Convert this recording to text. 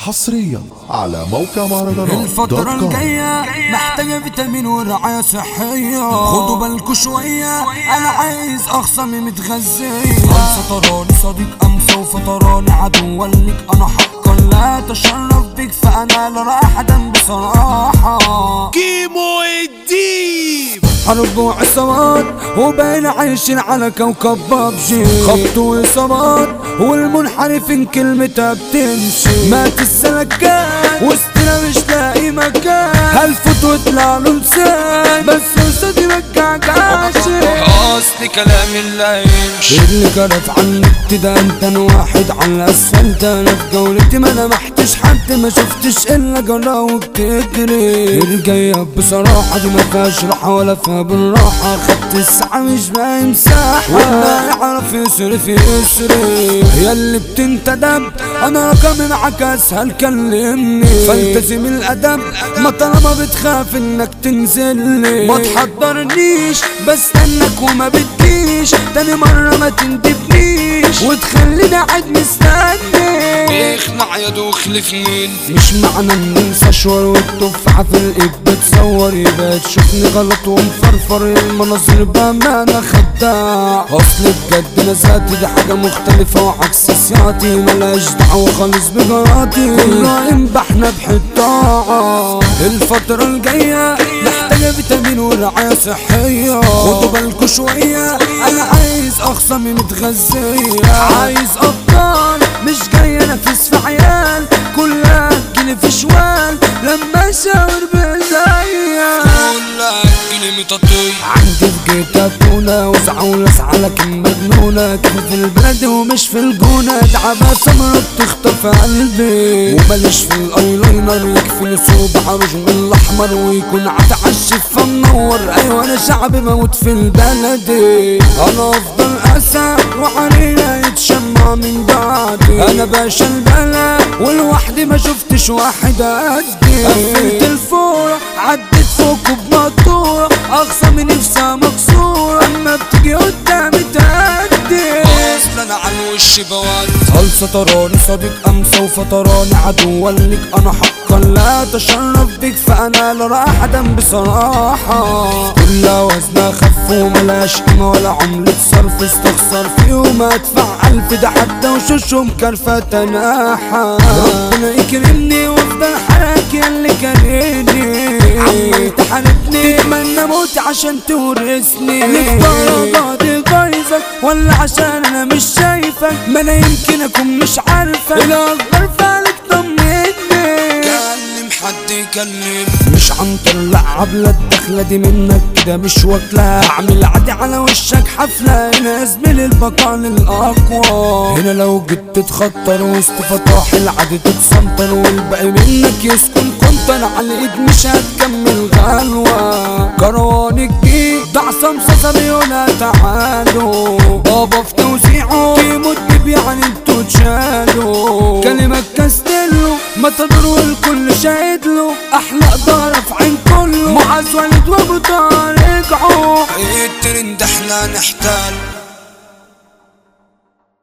حصريا على موقع مهرجانات الفترة الجاية محتاجة فيتامين ورعاية صحية، خدوا بالكوا شوية أنا عايز أخصم متغذية. أمسى تراني صديق أمسى وفتراني عدو لك، أنا حقا لا أتشرف بك فأنا لا راح أدم بصراحة. كيمو الديب حرب وعصابات وبين عايشين على كوكب بابجي، خبط وإصابات والمنحرفين كلمتها بتمشي. مات السلكات وسطنا مش لاقي مكان، هلفت وطلع له لسان بس وسطي مكعكعش. اصل كلام اللي يمشي اللي كرف عن النت ده انت واحد على الاسفلت. انا في جولتي ما لمحتش حد، ما شفتش الا جرا وبتجري. الجاية بصراحة دي ما فيهاش راحة ولا فيها بالراحة، خدت الساعة مش باقي مساحة، والله يعرف يصرف يسري. يا اللي بتنتدب انا رقمي معاك اسهل كلمني، فالتزم الادب ما طالما بتخاف انك تنزلني. ما تحضرنيش بستنك وما بتجيش، تاني مرة ما تندبنيش وتخليني قاعد مستني. اخلع يا دوخل فين، مش معنى ان ننسى شوار والتفاحة في الايد بتصور يبقى تشوفني غلط ومفرفر. المناظر بأمانة خداع، اصل بجد نزاتي دي حاجة مختلفة وعكس سياتي، ملاش دعوة خالص بجراتي، كلها انبحنا بحطاعة. الفترة الجاية محتاجة فيتامين ورعاية صحية، خدوا بالكوا شوية انا عايز اخصمي متغذية. عايز ابطال مش جاي انافس في عيال، كلها تجيلي في شوال لما اشاور بايديا. كلها تجيلي مطاطية عندي في جيتها تونة وزعولة لكن مجنونة، كيف في البلد ومش في الجونة، تعبها سمرة بتخطف قلبي. وبلاش في الايلاينر يكفي صوب عروج من الاحمر ويكون عتعشف فمنور. ايوه انا شعبي موت في البلدي، انا افضل اسى وعلينا يتشمع من بعدي. انا باشا البلا ولوحدي ما شفتش واحد قدي، قفلت الفورة عدت فوق بمطورة، اقصى من نفسها مكسورة اما بتيجي قدامي تهدي. اصل انا على الوش بواد خلصة تراني صديق امسى وفتراني عدو لك، انا حقا لا اتشرف بك فانا لا راح ادم بصراحة. كلها وزنها خف وملاش قيمة ولا عملة صرف، استخسر فيهم ادفع 1000 ده حتى وشوشهم كرفة تناحة. ربنا يكرمني وافضل حراك ياللي كارهني، عمال تحاربني تتمنى موتي عشان تورثني. ليك درجاتي بايظة ولا عشان انا مش شايفك، ما انا يمكن اكون مش عارفك، الاكبر فعلك طمني. كلم حد يكلم مش عنتر لعب لا الدخلة دي منك كده مش واكلة، اعمل عادي على وشك حفلة. هنا يا زميلي البقاء للأقوى، هنا لو جيت تتخطر وسط فتاح العادي تتسنطر، والباقي منك يسكن كنتر على الايد مش هتكمل غلوة. كروان الجديد ده عصام صاصا بيقولها تعالوا، بابا في توزيعه كيمو الديب يعني انتوا تشالوا. كلمة كاستيلو ما تضروا الكل شاهد له، احلى قدارة في عين كله، معاذ ولد وابو طارق رجعوا. الترند احنا نحتال